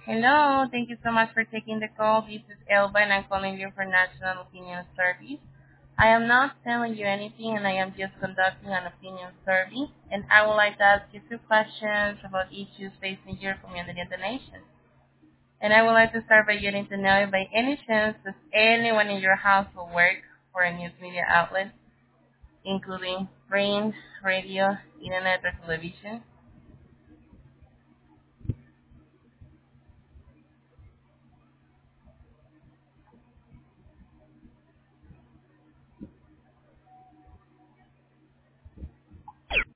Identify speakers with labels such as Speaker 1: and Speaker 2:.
Speaker 1: Hello, thank you so much for taking the call. This is Elba and I'm calling you for National Opinion Survey. I am not telling you anything and I am just conducting an opinion survey and I would like to ask you two questions about issues facing your community and the nation. And I would like to start by getting to know if by any chance does anyone in your household work for a news media outlet, including print, radio, internet, or television?